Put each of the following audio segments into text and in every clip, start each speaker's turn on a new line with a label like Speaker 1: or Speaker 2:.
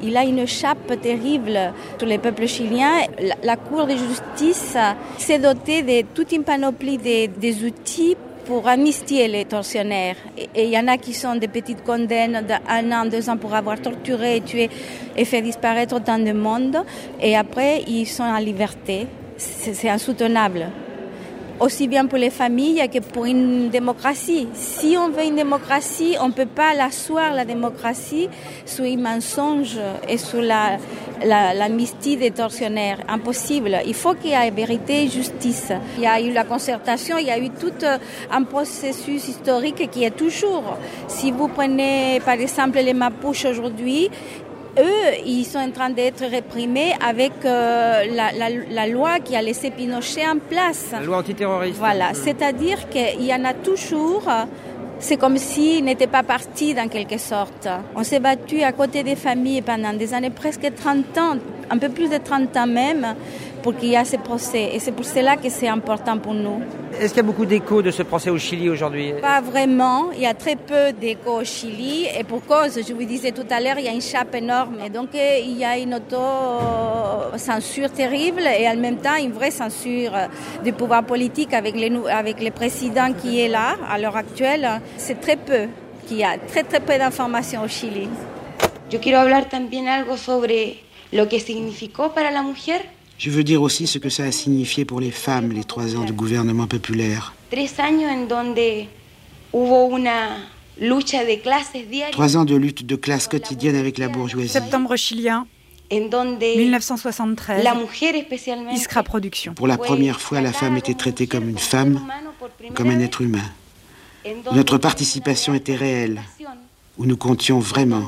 Speaker 1: Il a une chape terrible sur le peuple chilien. La Cour de justice s'est dotée de toute une panoplie des outils pour amnistier les tortionnaires. Et il y en a qui sont des petites condamnes d'1 an, 2 ans pour avoir torturé, tué et fait disparaître autant de monde. Et après, ils sont en liberté. C'est insoutenable. Aussi bien pour les familles que pour une démocratie. Si on veut une démocratie, on ne peut pas l'asseoir, la démocratie, sur un mensonge et sur l'amnistie des tortionnaires. Impossible. Il faut qu'il y ait vérité et justice. Il y a eu la concertation, il y a eu tout un processus historique qui est toujours. Si vous prenez par exemple les Mapuches aujourd'hui, eux, ils sont en train d'être réprimés avec la loi qui a laissé Pinochet en place.
Speaker 2: La loi antiterroriste.
Speaker 1: Voilà, c'est-à-dire qu'il y en a toujours. C'est comme s'ils n'étaient pas partis dans quelque sorte. On s'est battu à côté des familles pendant des années, presque 30 ans, un peu plus de 30 ans même, pour qu'il y ait ce procès. Et c'est pour cela que c'est important pour nous.
Speaker 2: Est-ce qu'il y a beaucoup d'échos de ce procès au Chili aujourd'hui ?
Speaker 1: Pas vraiment. Il y a très peu d'échos au Chili. Et pour cause, je vous disais tout à l'heure, il y a une chape énorme. Et donc, il y a une auto-censure terrible et en même temps, une vraie censure du pouvoir politique avec le président qui est là, à l'heure actuelle. C'est très peu qu'il y a très peu d'informations au Chili.
Speaker 3: Yo quiero hablar también algo sobre lo que significó para la mujer.
Speaker 4: Je veux dire aussi ce que ça a signifié pour les femmes, les 3 ans de gouvernement populaire.
Speaker 3: 3 años en donde hubo una lucha de clases diaria.
Speaker 4: 3 ans de lutte de classe quotidienne avec la bourgeoisie.
Speaker 5: Septembre chilien, 1973,
Speaker 3: la mujer especialmente.
Speaker 5: Iskra Production.
Speaker 4: Pour la première fois, la femme était traitée comme une femme, comme un être humain. Notre participation était réelle, où nous comptions vraiment.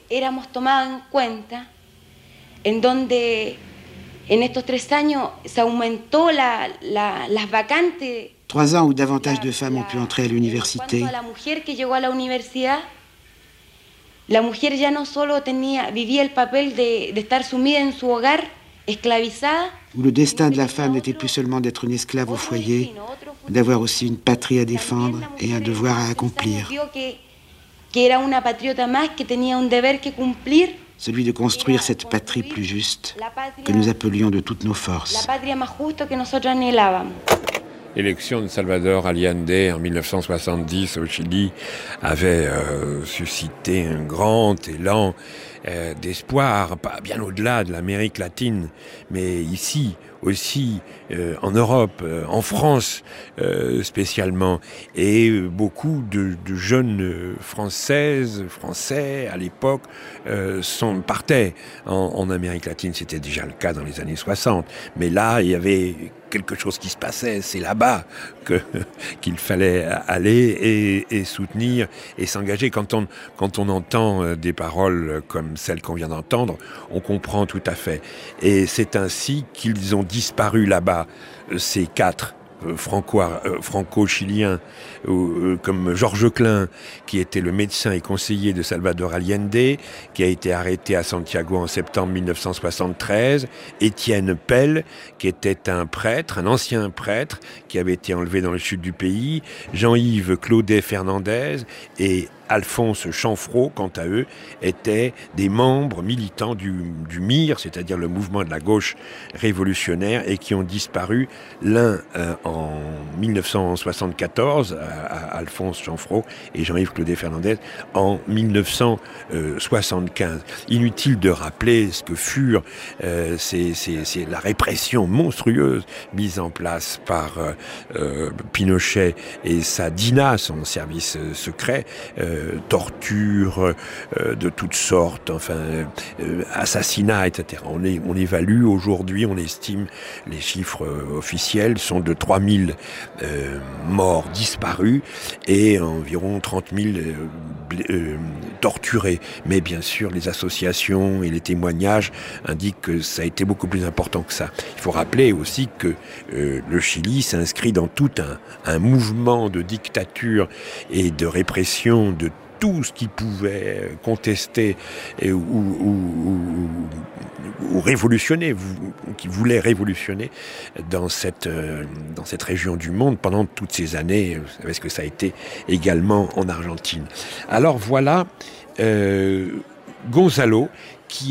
Speaker 3: En estos 3 años se aumentó las vacantes.
Speaker 4: 3 ans où davantage de femmes ont pu entrer à l'université.
Speaker 3: La mujer que llegó a la universidad, la mujer ya no solo vivía el papel de estar sumida en su hogar, esclavizada.
Speaker 4: Où le destin de la femme n'était plus seulement d'être une esclave au foyer, d'avoir aussi une patrie à défendre et un devoir à accomplir.
Speaker 3: Que era una patriota más, que tenía un deber que cumplir.
Speaker 4: Celui de construire cette patrie plus juste que nous appelions de toutes nos forces.
Speaker 6: L'élection de Salvador Allende en 1970 au Chili avait suscité un grand élan d'espoir, bien au-delà de l'Amérique latine, mais ici aussi, en Europe, en France spécialement, et beaucoup de jeunes Français à l'époque partaient en Amérique latine. C'était déjà le cas dans les années 60, mais là il y avait quelque chose qui se passait, c'est là-bas qu'il fallait aller et soutenir et s'engager. Quand on entend des paroles comme celles qu'on vient d'entendre, on comprend tout à fait. Et c'est ainsi qu'ils ont disparu là-bas, ces 4 franco-chiliens, comme Georges Klein, qui était le médecin et conseiller de Salvador Allende, qui a été arrêté à Santiago en septembre 1973, Étienne Pell, qui était un ancien prêtre, qui avait été enlevé dans le sud du pays, Jean-Yves Claudet Fernandez et Alphonse Chanfrault, quant à eux, étaient des membres militants du MIR, c'est-à-dire le mouvement de la gauche révolutionnaire, et qui ont disparu, l'un en 1974, Alphonse Chanfrault, et Jean-Yves Claudet Fernandez en 1975. Inutile de rappeler ce que furent c'est la répression monstrueuse mise en place par Pinochet et sa DINA, son service secret, torture de toutes sortes, assassinats, etc. On évalue aujourd'hui, on estime, les chiffres officiels sont de 3000 morts disparus et environ 30 000 torturés. Mais bien sûr, les associations et les témoignages indiquent que ça a été beaucoup plus important que ça. Il faut rappeler aussi que le Chili s'inscrit dans tout un mouvement de dictature et de répression de tout ce qui pouvait contester ou révolutionner, qui voulait révolutionner dans cette région du monde pendant toutes ces années. Vous savez ce que ça a été également en Argentine. Alors voilà, Gonzalo,